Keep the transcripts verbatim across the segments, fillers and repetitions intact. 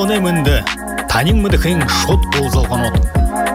улоны мынды, танин мыды хын шот болзалған от.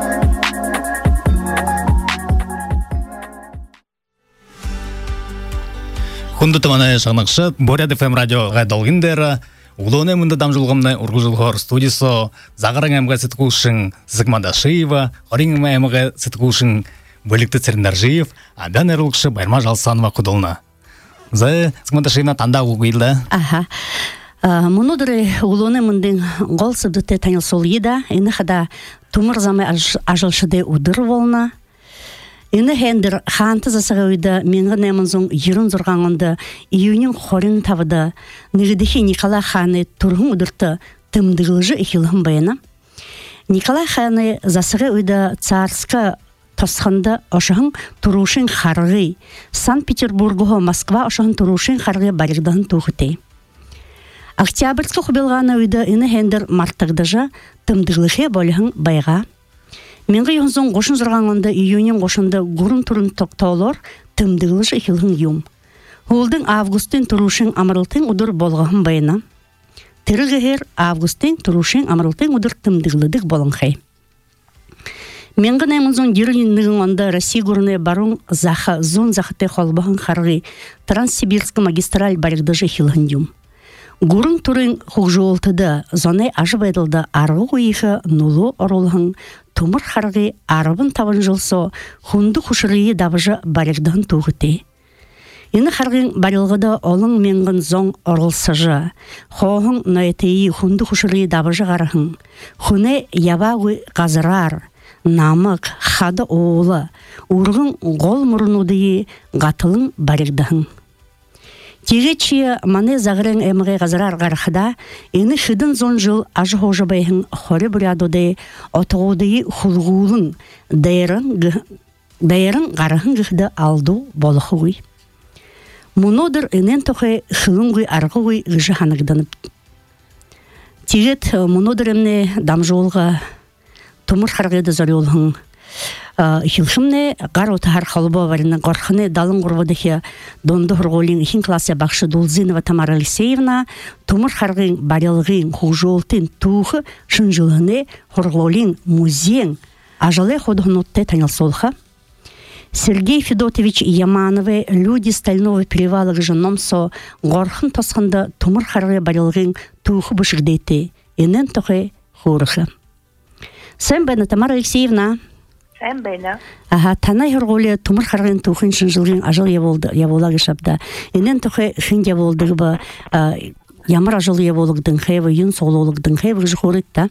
Хунды тыманы шағнақшы, Боряд эф эм радио ғайдалғындары, улоны мынды дамжылғымны ұрғызылғыр студисо, зағырың әмға сетқушың Зығмадашиева, орың әмға сетқушың Бөлікті Церндаржиев, адан әрілікші Байырма Жалсанова құдылына. Зы Зығмадашиевна танда ұлғылды. Аха. Мұнудыры улоны мындың ғол сыбдыты танил сол еда, іні қада тумыр замай ажылшыды ұдыр болна. Іні хендір қанты засығы өйді менгі нәмінзің ерін зұрғанғынды июнен хорын тавыды. Нығыдығы Николай ханы тұрғын ұдырты тымдығылжы ихилғын байына. Николай ханы засығы өйді царсқа тосқанды ошығын тұрушын қарғы. Санкт-Петербургығы Москва ошығын тұрушын қарғы барығдығын туғыты. Октябрьскі құбелғаны өйді іні хендір марттығдыжы тымдығылығы болығын байға. Менгі йонзон қошын зұрғанғынды июнен қошынды ғұрын тұрын тоқтаулар тымдығылыжы ихилғын юм. Олдың августын тұрушын амырылтын ұдыр болғығын байына. Тірігігер августын тұрушын амырылтын ұдыр тымдығылыдық болын қай. Менгі нәмінзон дерілінігін онда Россия ғұрыны барун зақы зон зақыты қолбағын қарғы Транссибирскі магистраль барығдыжы ихилғын юм. Гурын турын хугжуолтыды, зоны ажып edildi арғы ойығы нулу оролғын, тумыр харғы арыбын тавын жылсо, хунды хушырыйы дабыжы барығдығын туғыты. Ині харғын барылғыды олың менгін зон орылсыжы, хоғын ноетейі хунды хушырыйы дабыжы ғарығын, хуны ябағы ғазырар, намық, хады оғылы, урғын ғол мұрынудыйы ғатылың барығдығын. Тегече мане загрен эмге газарар гархда эни хидин зон жыл ажы хожа байхын хоры бурядоды отоуды хулгулын дайрын дайрын гархын гыхды алду болохуй. Мунодыр энен тохе хылынгуй аргуй гыжы ханагданып. Тегет мунодыр эмне дамжолга тумур харгыды зарылхын. Хилхимне гар отахар халба варина горхне далын гурвадахи донды хурголин хин класса бахшы Дулзинова Тамара Алексеевна тумыр харгын барылгын хужолтын тухы шынжылыны хурголин музейн ажале ходхнутте танил солха. Сергей Федотович Ямановы люди стального перевала гжономсо горхын тосхында тумыр харгы барылгын тухы бышыгдети энен тохе хурхы. Сэмбэна Тамара Алексеевна Ага, танай хурголе тумыр харгын тухын шынжылгын ажал яволды, яволагы шапда. Энен тухы хын яволдығы ба, ямар ажал яволығдың хайвы, юн сололығдың хайвы жы хоритта?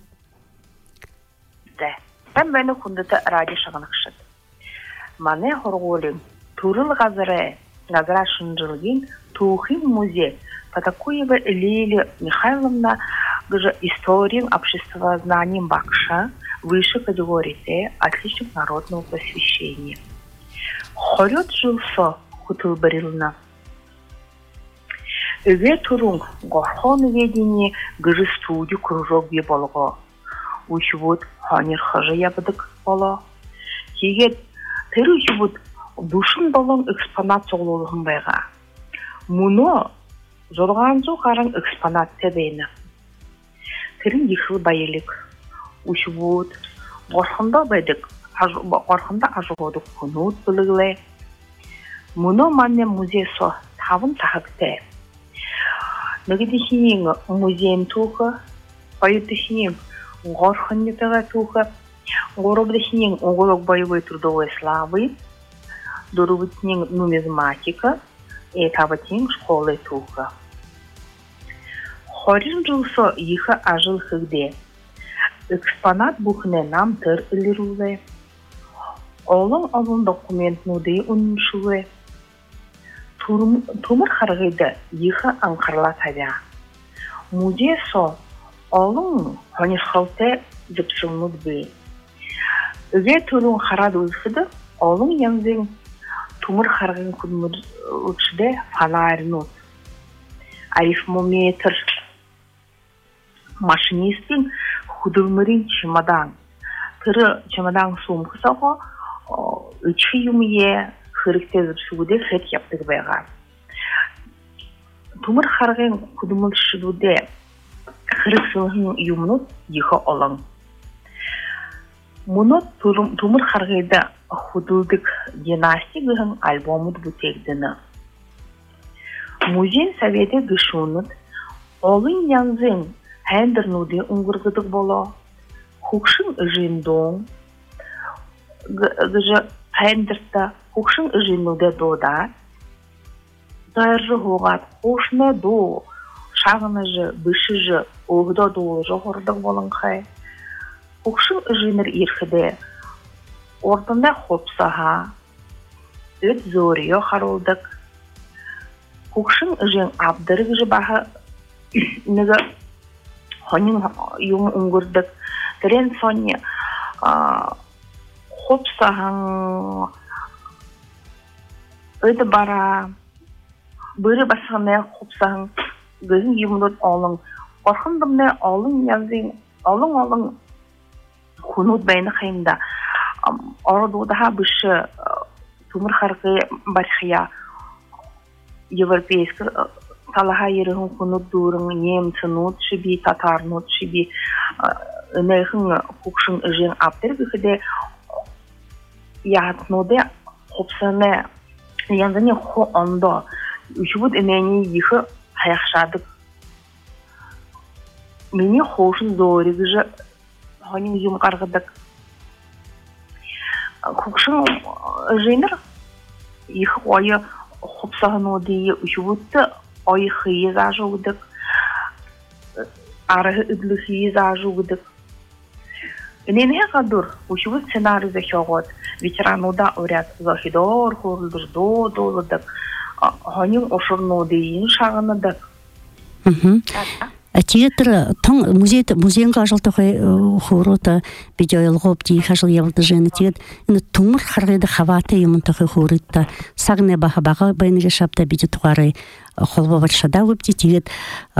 Да, тан бәні күндіті ради шағынықшыд. Мане хурголин турыл ғазыры, ғазыра шынжылгын тухын музей Потакуева Лилия Михайловна гыжы историям общества знанием бакша высшей категории Т, отличник народного просвещения. Хорет жылсо хутыл барилна. Эге турун горхон ведение гыжы студию кружок бе болго. Учебут ханер хажа ябыдык боло. Тегет тер учебут душын болон экспонат соғлолығын байға. Муно зорған зо қарың экспонат тебейні. Терін ехыл байелік. Учебут горхында байдык, горхында ажығодық күнут білігілі. Муно манне музейсо тавын тағыпты. Нөгедешінен музейн туғы, байытышінен горхынны тіға туғы, горобдешінен оғылық боевой трудовой славы, дұрубытінен нумизматика, этабытен школы туғы. Хорин жылсо ехы ажыл хыгде. Экспонат бухне нам тыр ілірулі. Олың олың документ нуды ұншылы. Тумыр харгыды ехы аңқырла табя. Музей со олың хонишхалте жіпшылнуд бей. Үге түрін харады ұлсыды, олың янзен тумыр харгын күнмір ұтшыды фонарнуд. Арифмометр машинистин худылмырин чемодан. Тыры чемодан сумкысаға үчі юмие хырықтезіп шуде хет яптық байға. Тумыр харгын худылмыр шудуде хырыксылын юмнут йыхы олон. Мұны Тумыр Харгайда худылдық династигыгын альбомыд бүтегдіні. Музейн советі гышуныд, олын янзын хәндірнуды ұңғырғыдық боло, хукшын ұжындың, гыжы хәндірті хукшын ұжынуды дода, дайыржы хоғат хошны до, шағыныжы, бішіжі, оғыда долы жоғырдық болын қай. Хукшын ұжыныр ирхіде, ордында хопсаға, өт зорио харылдық. Хукшын ұжын абдырық жыбағы níga honing yung ungurdak teren sonya хопса hang öde bara bırı basana хопса hang gözün yumrut alın korkundum ne alın yazın alın alın kunut beyni kayında orada daha bir şey Tümür Harkı barxiya Европейский talaha yerihun kunut durun Nemci not şibi Tatar not şibi neyhin hukşun ıjın abdir bihide yatnode hopsane yanzani ho onda üşübüt emeni yıhı hayakşadık meni hoşun zori gıcı hanin yum kargıdık hukşun ıjınır yıhı oyu hopsağın odiyi üşübütte oyu hıyı zajıvdık arıhı ıdlı hıyı zajıvdık Ненеге кадур ушубут сценарий захёгот ветерануда орят захидор хорлдур до долдык ханин ошурнодыйын шагыныдык. Мм. Театр тон музей музейга ажалтыгы хорота видеойлгоп ди хажыл явылды жена тет ины Тумыр Харгайда хаваты юмынтыгы хоритта сагне баха бага байныга шапта биде тугары холбовать шадавып тет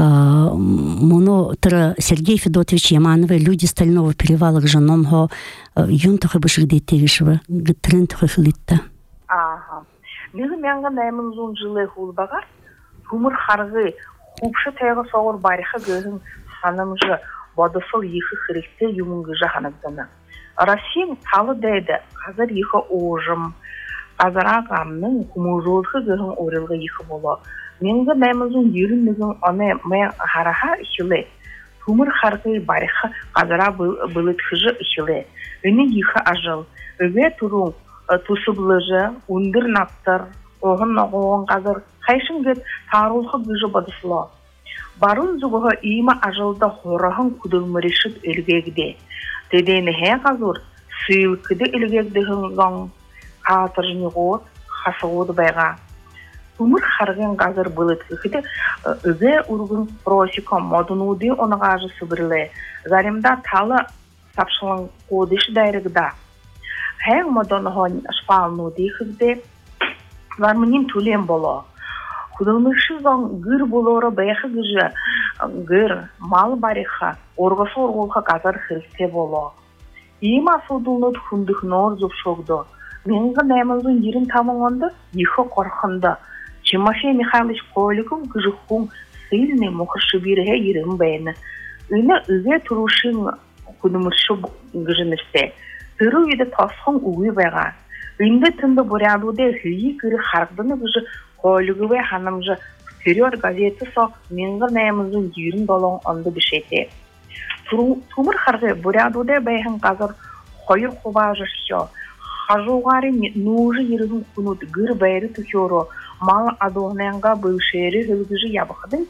моно тра Сергей Федотович Яманов люди Стального перевала женомго юнтыгы бышыгды тегишвы трендтыгы хилитта. Ага. Мега мянга наймын зун жылы хулбагар Тумыр Харгай Хупшы тайғы соғыр бариқы gözün ханымжы бодысыл ехі хіректі юмыңгыжы ханыбдыны. Расин талы дәйді, қазір ехі оғжым, қазір ағамның құмужылғы gözün орылғы ехі болы. Менгі нәмізін ерінмізін оны мән хараха ішілі. Тумыр Харгай бариқы қазыра бұлытқыжы ішілі. Үні ехі ажыл. Үге тұрың тұсыблыжы, үндір наптыр, оғын оғын қазір Хайшын гет тарулхы güжі бодысылы. Барын зүгігі ийма ажылда хорахын күділмірішіт үлгегде. Дедені хе қазыр сүйілкіді үлгегдігін зоң қатыржыны ғот, қасығуды байға. Тумыр Харгай қазір бұлытқыды үге үргін просика модынуды оны ғажы сүбірлі. Заримда талы сапшылың қодыш дайрығда. Хәң модынығын шпалынуды қызды вармынин түлем болу. Кудылмышы зоң гыр болоры бәйхі гыжы, гыр, мал бариха, орғасы орғылға қазар хірісте болу. Ема судылныд хүндік нор зұп шоғды. Менгі нәмізін ерін тамыңынды, ехі қорқынды. Чемафей Михайлович Коликов гыжы хуң сыльный мұқыршы біріге ерін бәйіні. Үні үге тұрушын кудымыршы гыжыныште. Түрі еді тасқын үгі байға. Үнді түнді бұрядуды хүйі кірі қарғдыны гыжы Колюгөве ханымжы вперед газеті со менгі нәмізін ерін долың онды бішете. Тумыр Харгай бұрядуды бәйхін қазір қойыр құба жүрші. Хажуғары нұжы ерігін күнут гір бәйрі түкеру мал адуғнанға бөлшері үлгіжі ябықдың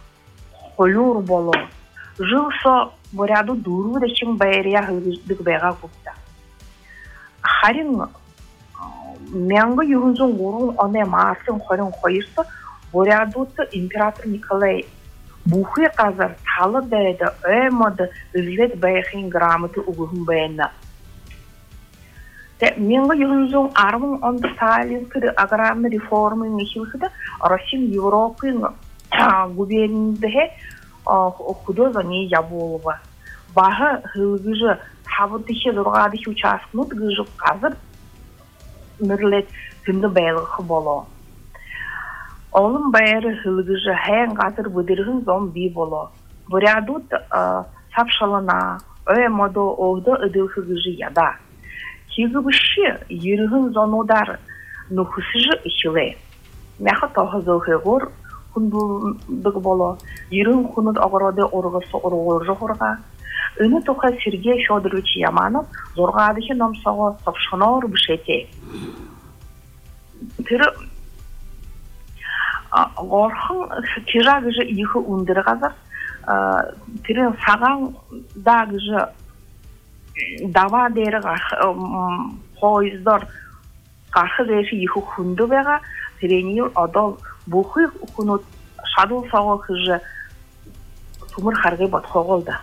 қойыр болу. Жыл со бұряду дұру дәшін бәйрия үлгіждік бәйға күпті. Харин Мянғы юғынзың орын оны масын қойын қойырсы, бұрядуты император Николай бұхы қазір талы дәйді өймады үзлет бәйхін грамоты ұғығын бәйіні. Мянғы юғынзың армын онды Сталинскері аграрны реформын ешілкіді Россия Европын губерніндіге құдоза не яболығы. Бағы ғылғыжы табыдыше дұрғадыше учаскынуд ғыжы қазір Мүрлет күнді бәйліғі болу. Олым бәйірі ғылғыжы хәйін ғатыр бүдіргін зон бей болу. бурядут сапшалана ой модо огдо ыдылхы гыжы яда. Тигі бүші ерігін зонудар нухысыжы ішіле. Мяха тоғы зылхы ғор күнділдігі болу, ерігін күнід ағырады орғысы орғыр жоғырға. Үні тоқа Сергей Федорович Яманов зорға адығы намсаға сапшанар бүшете. Тірі ғорхын тежа гыжы иғы үндірі ғазар, тірі саған да гыжы дава дері поездар қарқы деші иғы күнді бәға, тіренейіл адал бұқы күнут шадыл сауы қыжы тумыр қарғай батқа қолды.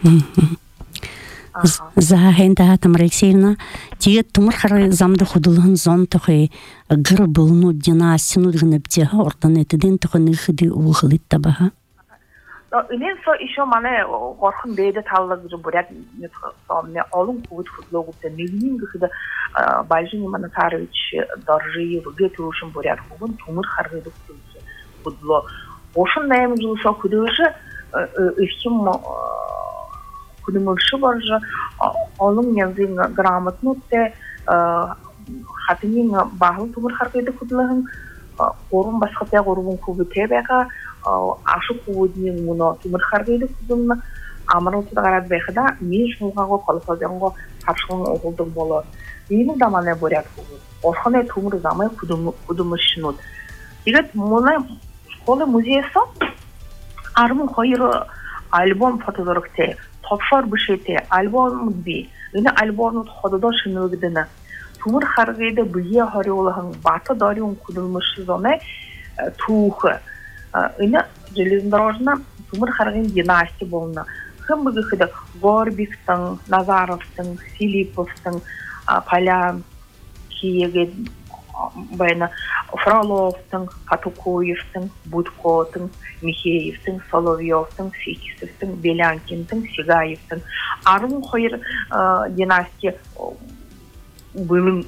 Захенда Тамара Алексеевна, тие тумыр хары замды худулын зон тохы гыр булну дина сину дгнептега орданетиден тохы нихди улхылит табаха. Илен со еще мане горхын бейде таллы гыры бурят не олун кубут худлогупте милнин гыхыда Байжин Иван Натарович Доржиев гетурушын бурят хубун тумыр харгыды худло. Ошын наем жылса худышы ихим кудымылшы бар же, оның язын грамотнутте хатынин бағыл тумыр харгыды худлығын орын басқатя орын кубыте бәға ашы кубуднин мұны тумыр харгыды худлығын амырылты да қарад бәқіда меш мұлғағы қалысазенғы қаршылың оғылдың болы. Ені даманы бөрят кубы. Орханы тумыр замай кудымышынуд. Егет мұны школы музейесі армын қойыры альбом фотозорыкте топшар бішете альбом би. Үні альбомны ходыда шынылгідіні. Тумыр харгыды бұйе хариолығын баты дарион кудылмышы зоны туғы. Үні железнодорожна тумыр харгын династи болны. Кім бұғы қыды Горбиктің, Назаровтың, Филипповтың, Полян, Киеге, байна Фроловтың, Катукоевтың, Будкотың, Михеевтің, Соловьевтың, Фетисовтың, Белянкинтің, Сигаевтың. Арым қойыр династия бұлым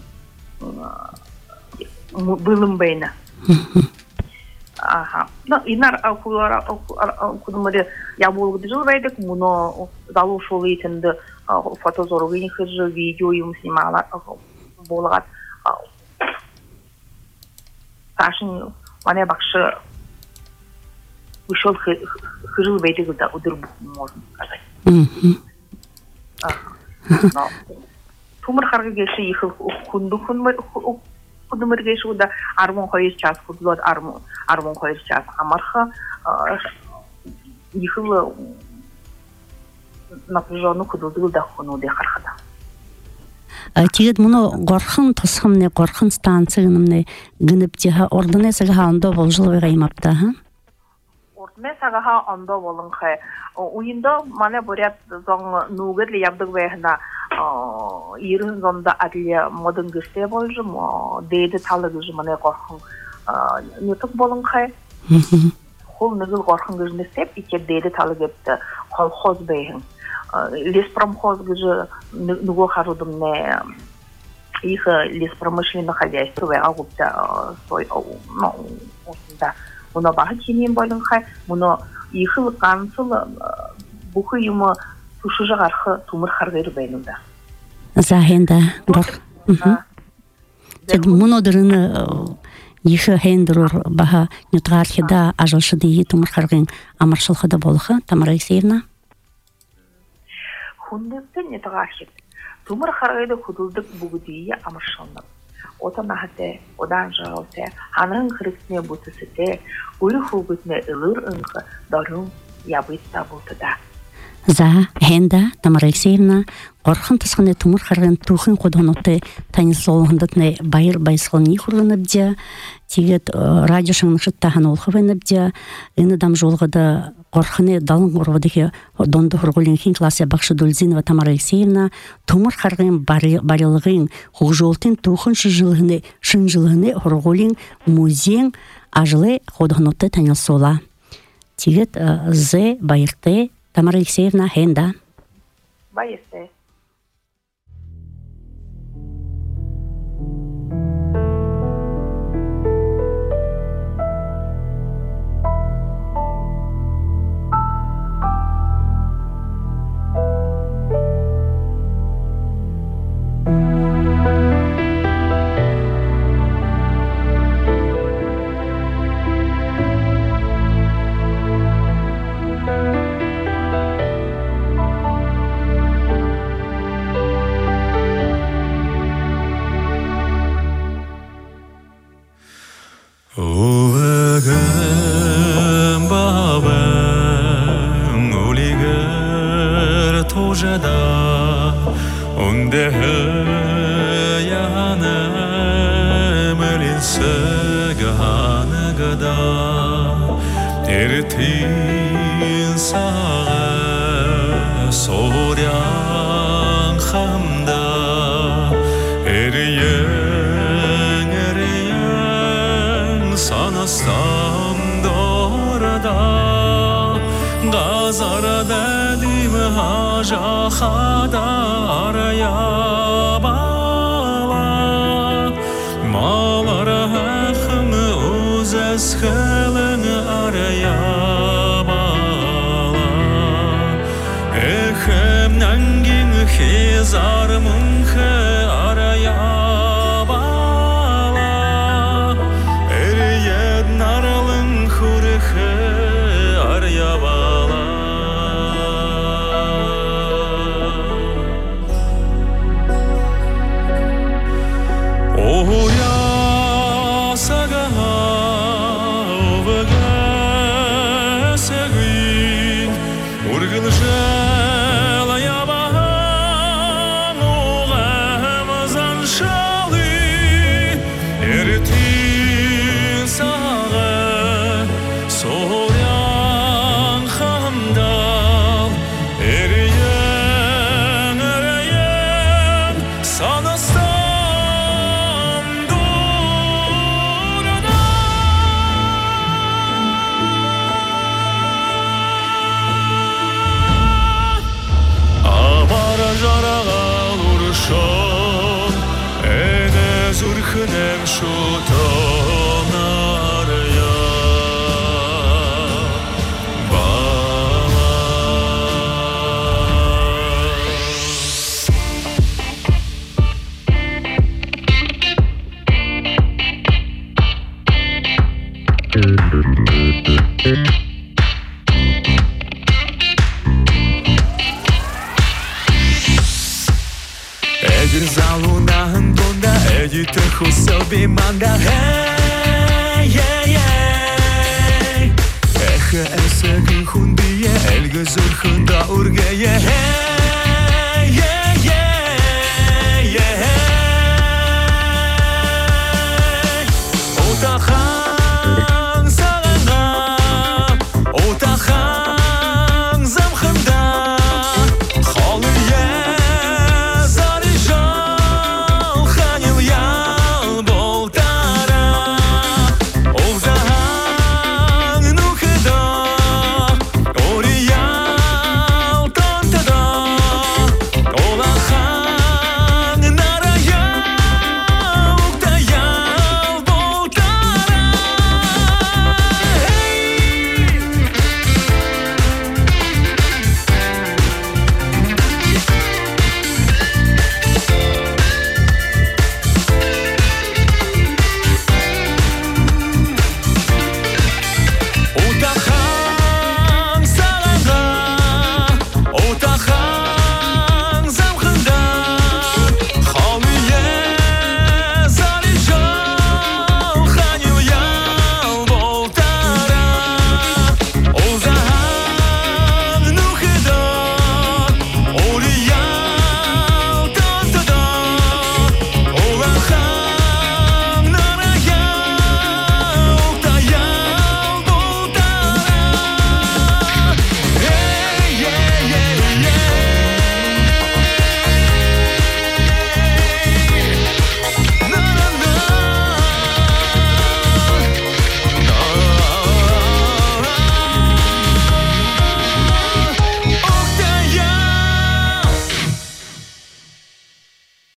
бұлым байна. Ага. Ну, инар кудумари яболгды жыл байдык, муно залу шолы етінді фотозорғы хыжы видеоюм снимала болғат. Сашын мане бақшы ушол хыжыл байдыгы да удыр можно сказать. Тумыр харгы кеші ехыл күнді кудумыр кеші уда армон қойыр час кудулад армон қойыр час амарха ехыл напряженный кудулды да хунуды хархада. Тигет мұны горхын тосхымны горхын станцияны гынептега ордынесігі анда бол жылы ғаймапта, ха? Ордынесігі анда болын қай. Ойында мане борят зоң нугырлы ябдық бәйхіна ирын зонда әділі модын гүсте болжым, дейді талы гүжі мане горхын нетік болын қай. Хол нүгіл горхын гүжіні степ, ике дейді талы гепті колхоз бәйхін. Леспромхоз гыжы нуго харудым не их леспромышленное хозяйство ве агупта сой ну осында муна багы кенен болын хай муна их канцыл бухы юма тушыжы гархы тумыр харгыр бейнуда захенда гор тед мунодырыны их хендрур баха нютрархида ажалшыды тумыр харгын амаршылхыда болха Тамара Алексеевна. Хундықты не тағашет. Тумыр қарғайды құдылдық бүгідейі амыршылынып. Ота нағыте, одан жағылте, ханын қырықсіне бұтысыте, ұлы құлғытіне ұлыр ұңғы дарың ябытта бұлтыда. За, хенда, Тамара Алексеевна, горхын тысқыны тумыр қарғын тухын құдғыныты таныс олғындытны байыр байсылыны құрғынып де, тегет радио шыңнықшыт тағын олғывынып де, үні жолғыды горхыны далын ұрвадығы донды құрғылынхин классы бақшы Дульзинова Тамара Алексеевна, тумыр қарғын барылығын құғжолтын тухын шын жылғыны құрғылын музейн ажылы құдғыныты таныс ола. Тегет зе байырты Тамара Алексеевна, хенда. Байырты. Увагам бабам улигар тожада унде янам линсагана эртин сага сорян хамда эриян эриян санастам дорада газарада дим хажахада арая бала малара хым узас хелен арaya bala Echem nangin khizar munkhe araya bala Eriyed naralın khurkhe araya bala Oh ya saga Ургылжала ябахан оғамызан шалы Эртин сағы сорян хамдал Эриян, эриян санастан дұрада Жарағал ұршон әне зүрхінен шутон ария бала Эдир залунан бонда эдит хусоби манда hey hey hey Эхе эсегин хундие элге зүрхында ургeye hey